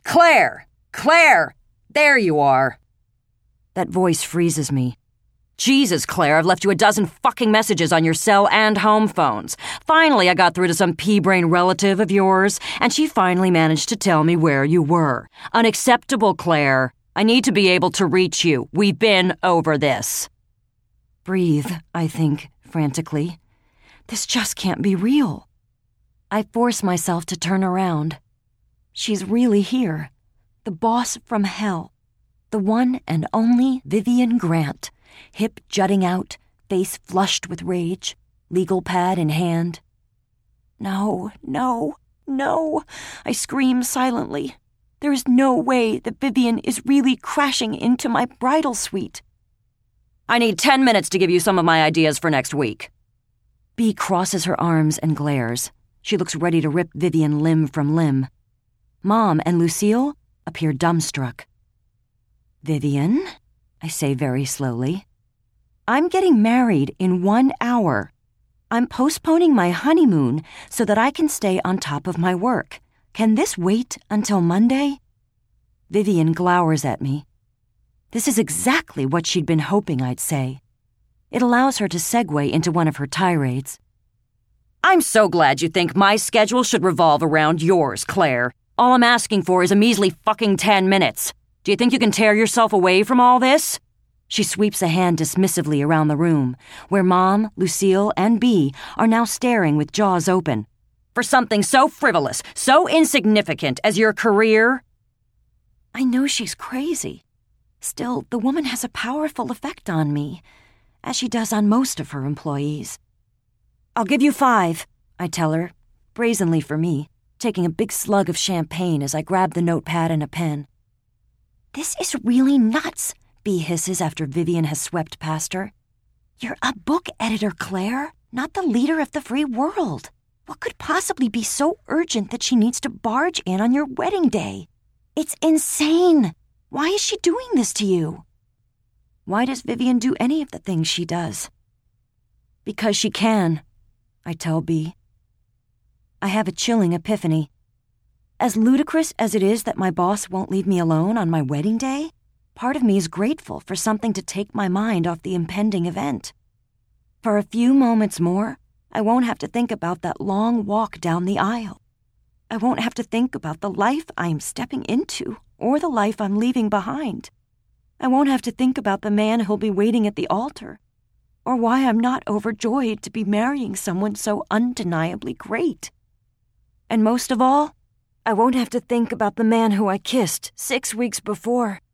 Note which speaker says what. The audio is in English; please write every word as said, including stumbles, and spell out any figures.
Speaker 1: Claire! Claire! There you are. That voice freezes me. Jesus, Claire, I've left you a dozen fucking messages on your cell and home phones. Finally, I got through to some pea-brain relative of yours, and she finally managed to tell me where you were. Unacceptable, Claire. I need to be able to reach you. We've been over this. Breathe, I think, frantically. This just can't be real. I force myself to turn around. She's really here. The boss from hell. The one and only Vivian Grant. Hip jutting out, face flushed with rage, legal pad in hand. No, no, no, I scream silently. There is no way that Vivian is really crashing into my bridal suite. I need ten minutes to give you some of my ideas for next week. Bea crosses her arms and glares. She looks ready to rip Vivian limb from limb. Mom and Lucille appear dumbstruck. Vivian, I say very slowly, I'm getting married in one hour. I'm postponing my honeymoon so that I can stay on top of my work. Can this wait until Monday? Vivian glowers at me. This is exactly what she'd been hoping I'd say. It allows her to segue into one of her tirades. I'm so glad you think my schedule should revolve around yours, Claire. All I'm asking for is a measly fucking ten minutes. Do you think you can tear yourself away from all this? She sweeps a hand dismissively around the room, where Mom, Lucille, and Bea are now staring with jaws open. For something so frivolous, so insignificant as your career? I know she's crazy. Still, the woman has a powerful effect on me, as she does on most of her employees. I'll give you five, I tell her, brazenly for me, taking a big slug of champagne as I grab the notepad and a pen. This is really nuts, Bea hisses after Vivian has swept past her. You're a book editor, Claire, not the leader of the free world. What could possibly be so urgent that she needs to barge in on your wedding day? It's insane. Why is she doing this to you? Why does Vivian do any of the things she does? Because she can, I tell Bea. I have a chilling epiphany. As ludicrous as it is that my boss won't leave me alone on my wedding day, part of me is grateful for something to take my mind off the impending event. For a few moments more, I won't have to think about that long walk down the aisle. I won't have to think about the life I am stepping into or the life I'm leaving behind. I won't have to think about the man who'll be waiting at the altar, or why I'm not overjoyed to be marrying someone so undeniably great. And most of all, I won't have to think about the man who I kissed six weeks before,